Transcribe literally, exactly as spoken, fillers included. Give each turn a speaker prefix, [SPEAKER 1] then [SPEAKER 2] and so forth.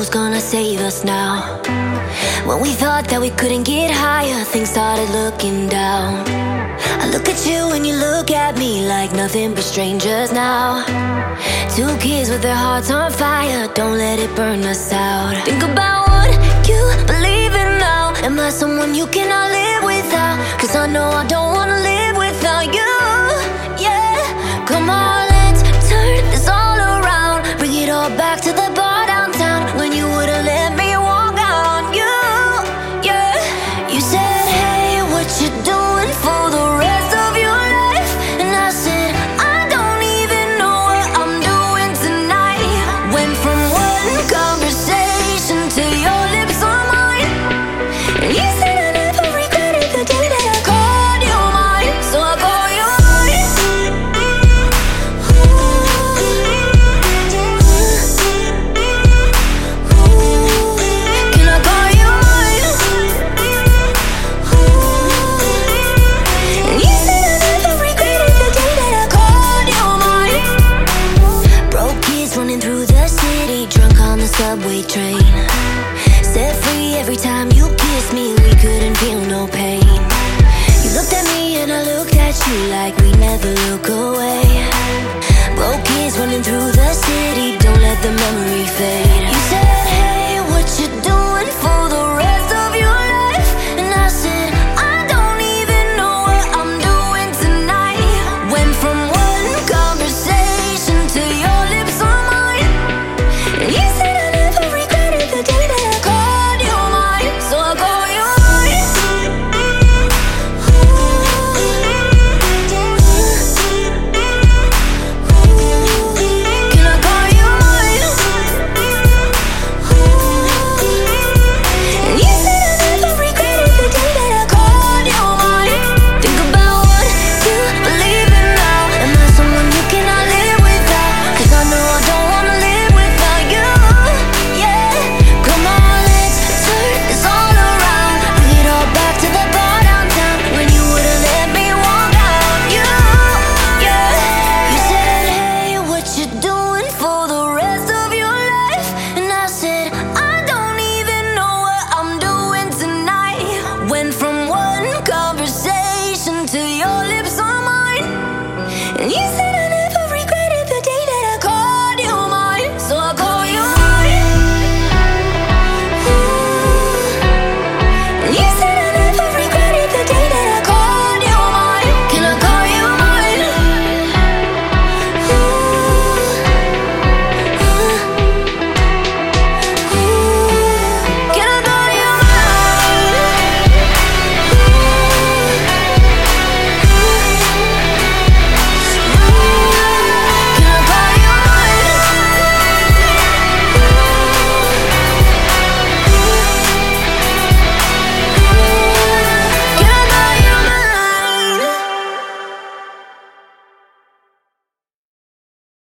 [SPEAKER 1] who's gonna save us now. When we thought that we couldn't get higher, things started looking down. I look at you and you look at me like nothing but strangers now. Two kids with their hearts on fire, don't let it burn us out. Think about what you believe in now. Am I someone you cannot live without? Cause I know I don't wanna live without you. Yeah, come on, let's turn this all around. Bring it all back to the bar downtown, when you would've let me walk out on you. Yeah, you said, hey, what you doing for the rest of your life? And I said, I don't even know what I'm doing tonight. Went from one conversation to your lips on mine, and you said I never regretted the day that I called you mine. So I call you mine. Can I call you mine? And you said I never regretted the day that I called you mine. Broke kids running through the city, drunk on the subway train. Set free every time you kissed me, we couldn't feel no pain. You looked at me and I looked at you like we never look away. Broke kids running through the city, don't let the memory fade.